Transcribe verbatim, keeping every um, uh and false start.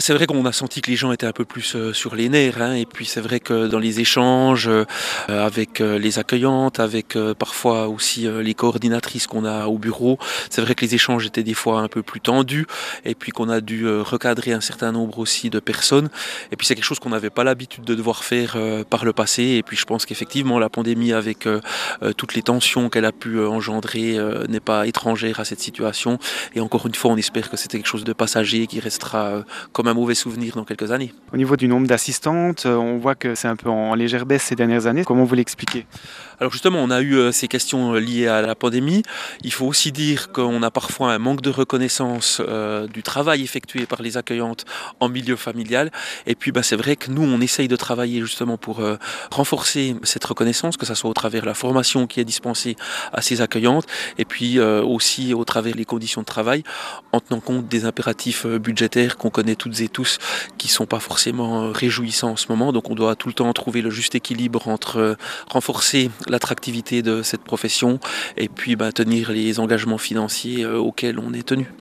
c'est vrai qu'on a senti que les gens étaient un peu plus euh, sur les nerfs, hein, et puis c'est vrai que dans les échanges euh, avec euh, les accueillantes, avec euh, parfois aussi euh, les coordinatrices qu'on a au bureau, c'est vrai que les échanges étaient des fois un peu plus tendus et puis qu'on a dû euh, recadrer un certain nombre aussi de personnes. Et puis c'est quelque chose qu'on n'avait pas l'habitude de devoir faire euh, par le passé. Et puis je pense qu'effectivement la pandémie avec euh, euh, toutes les tensions qu'elle a pu euh, engendrer euh, n'est pas étrangère à cette situation. Et encore une fois, on espère que c'était quelque chose de passager qui restera euh, comme un mauvais souvenir dans quelques années. Au niveau du nombre d'assistantes, euh, on voit que c'est un peu en légère baisse ces dernières années. Comment vous l'expliquez? Alors justement, on a eu euh, ces questions euh, liées à la pandémie. Il faut aussi dire qu'on a parfois un manque de reconnaissance euh, du travail effectué par les accueillantes en milieu familial. Et puis bah, c'est vrai que nous, on essaye de travailler justement pour euh, renforcer cette reconnaissance, que ce soit au travers de la formation qui est dispensée à ces accueillantes, et puis euh, aussi au travers des conditions de travail, en tenant compte des impératifs euh, budgétaires qu'on connaît toutes et tous, qui ne sont pas forcément euh, réjouissants en ce moment. Donc on doit tout le temps trouver le juste équilibre entre euh, renforcer l'attractivité de cette profession et puis bah, tenir les engagements financiers euh, auxquels on est tenu.